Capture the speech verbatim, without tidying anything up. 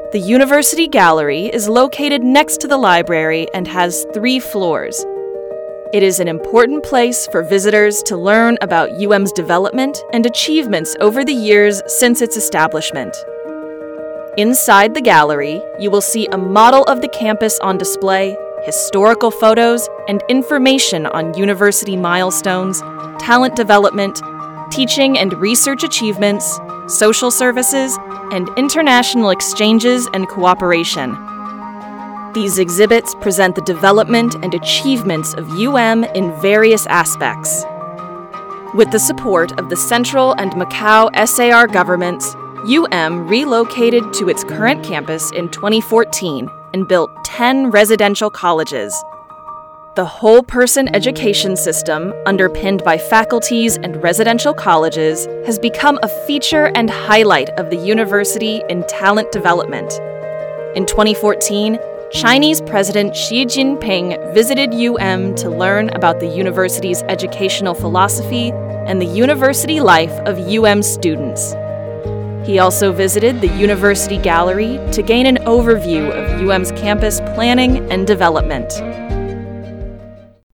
The University Gallery is located next to the library and has three floors. It is an important place for visitors to learn about U M's development and achievements over the years since its establishment. Inside the gallery, you will see a model of the campus on display, historical photos, and information on university milestones, talent development, teaching and research achievements, social services, and international exchanges and cooperation. These exhibits present the development and achievements of U M in various aspects. With the support of the Central and Macau S A R governments, U M relocated to its current campus in twenty fourteen and built ten residential colleges. The whole-person education system, underpinned by faculties and residential colleges, has become a feature and highlight of the university in talent development. In twenty fourteen, Chinese President Xi Jinping visited U M to learn about the university's educational philosophy and the university life of U M students. He also visited the University Gallery to gain an overview of U M's campus planning and development.